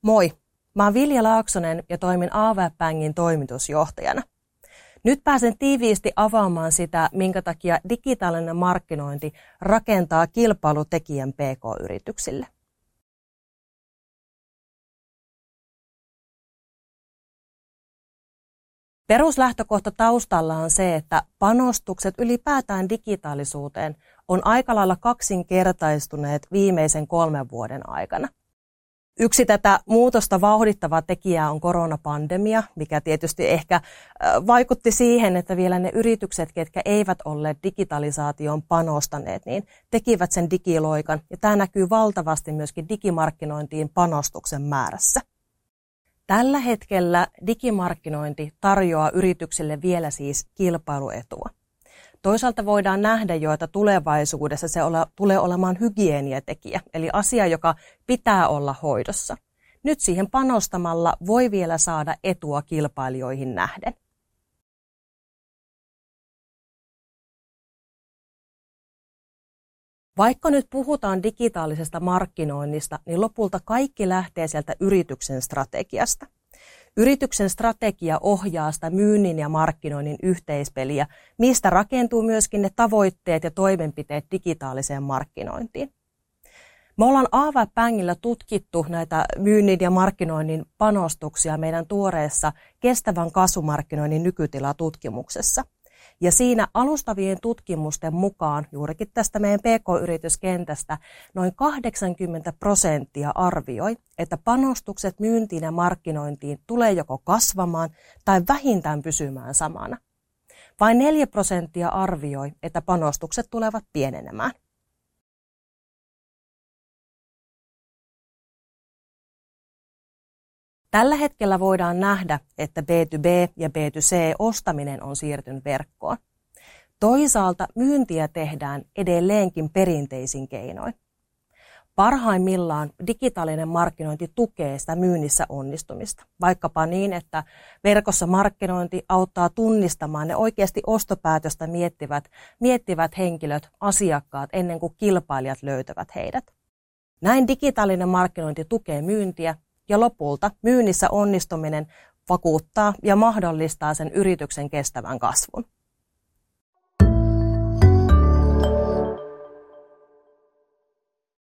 Moi, mä oon Vilja Laaksonen ja toimin AV-Bangin toimitusjohtajana. Nyt pääsen tiiviisti avaamaan sitä, minkä takia digitaalinen markkinointi rakentaa kilpailutekijän PK-yrityksille. Peruslähtökohta taustalla on se, että panostukset ylipäätään digitaalisuuteen on aika lailla kaksinkertaistuneet viimeisen 3 vuoden aikana. Yksi tätä muutosta vauhdittava tekijä on koronapandemia, mikä tietysti ehkä vaikutti siihen, että vielä ne yritykset, ketkä eivät olleet digitalisaatioon panostaneet, niin tekivät sen digiloikan. Ja tämä näkyy valtavasti myöskin digimarkkinointiin panostuksen määrässä. Tällä hetkellä digimarkkinointi tarjoaa yrityksille vielä siis kilpailuetua. Toisaalta voidaan nähdä jo, että tulevaisuudessa se tulee olemaan hygieniatekijä, eli asia, joka pitää olla hoidossa. Nyt siihen panostamalla voi vielä saada etua kilpailijoihin nähden. Vaikka nyt puhutaan digitaalisesta markkinoinnista, niin lopulta kaikki lähtee sieltä yrityksen strategiasta. Yrityksen strategia ohjaa sitä myynnin ja markkinoinnin yhteispeliä, mistä rakentuu myöskin ne tavoitteet ja toimenpiteet digitaaliseen markkinointiin. Me ollaan AV-Bangilla tutkittu näitä myynnin ja markkinoinnin panostuksia meidän tuoreessa kestävän kasvumarkkinoinnin nykytilatutkimuksessa. Ja siinä alustavien tutkimusten mukaan, juurikin tästä meidän PK-yrityskentästä, noin 80% arvioi, että panostukset myyntiin ja markkinointiin tulee joko kasvamaan tai vähintään pysymään samana. Vain 4% arvioi, että panostukset tulevat pienenemään. Tällä hetkellä voidaan nähdä, että B2B ja B2C-ostaminen on siirtynyt verkkoon. Toisaalta myyntiä tehdään edelleenkin perinteisin keinoin. Parhaimmillaan digitaalinen markkinointi tukee sitä myynnissä onnistumista, vaikkapa niin, että verkossa markkinointi auttaa tunnistamaan ne oikeasti ostopäätöstä miettivät henkilöt, asiakkaat, ennen kuin kilpailijat löytävät heidät. Näin digitaalinen markkinointi tukee myyntiä. Ja lopulta myynnissä onnistuminen vakuuttaa ja mahdollistaa sen yrityksen kestävän kasvun.